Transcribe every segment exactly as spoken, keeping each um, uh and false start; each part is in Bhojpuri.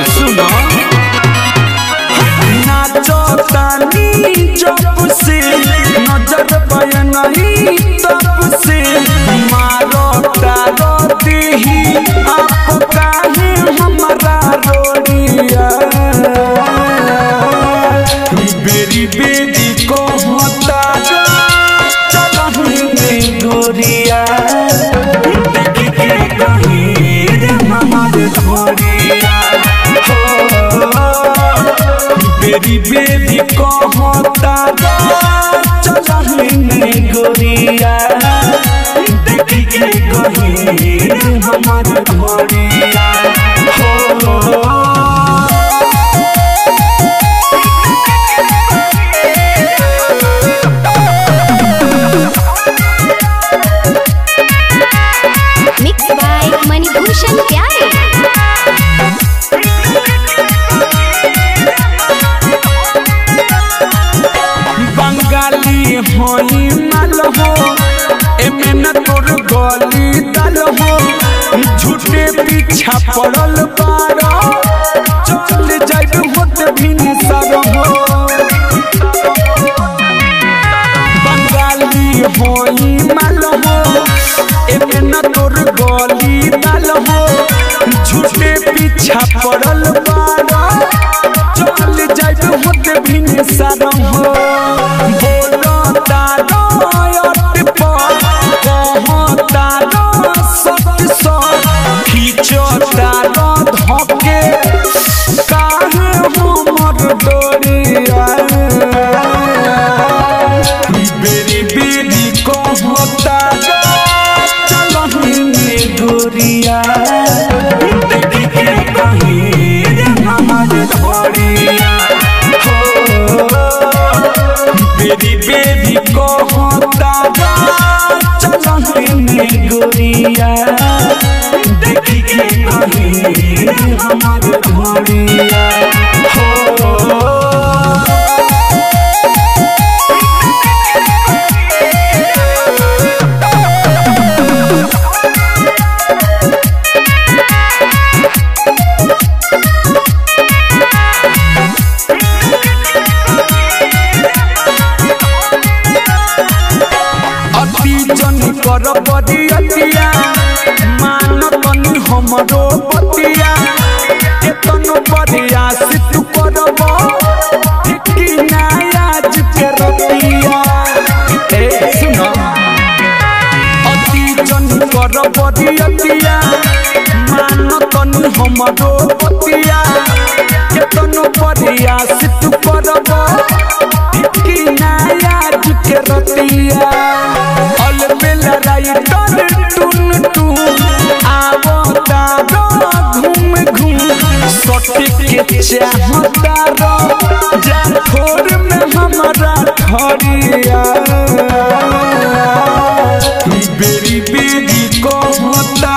सुनो नाचो तानी जब से नजर पाय नहीं तब से मारो तारो देही आप काहे हमारा रोड़िया बेरी बेरी को होता चलही गोरिया देखी के कहीं हमारे धोरिया बेरी बेरी को होता चलही गोरिया देखी के कहीं हमारे धोरिया मिक्स बाय मणिभूषण प्यारे बंगाली होई माल हो एमे न तोर गली दल हो झूठे पीछा पड़ल बारो चल जाइब होत भिन सर हो बंगाली होई माल हो एमे न तोर गली दल हो झूठे पीछा पड़ल बारो चल जाइब होत भिन सर हो बेरी बेरी को होता चलही गोरिया देखी के कहीं हमारे धोरिया बेरी बेरी को होता चलही गोरिया देखी के कहीं हमारे धोरिया कर बदिया मान तनी हमरो बतिया केतन बदिया से तू करब ठीक ना आज के रतिया ए सुनो अति जन कर बदिया मान तनी हमरो बतिया केतन बदिया से तू करब ठीक ना आज के रतिया टून टून आवो तारो घूम घूम सटी के चाहता रो जाखोर में हमारा खड़िया बेरी बेरी को होता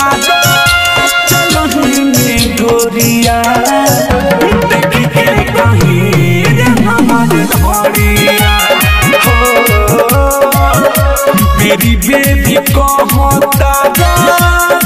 चलही गोरिया देखी के कहीं हमारे धोरिया बेरी बेरी को होता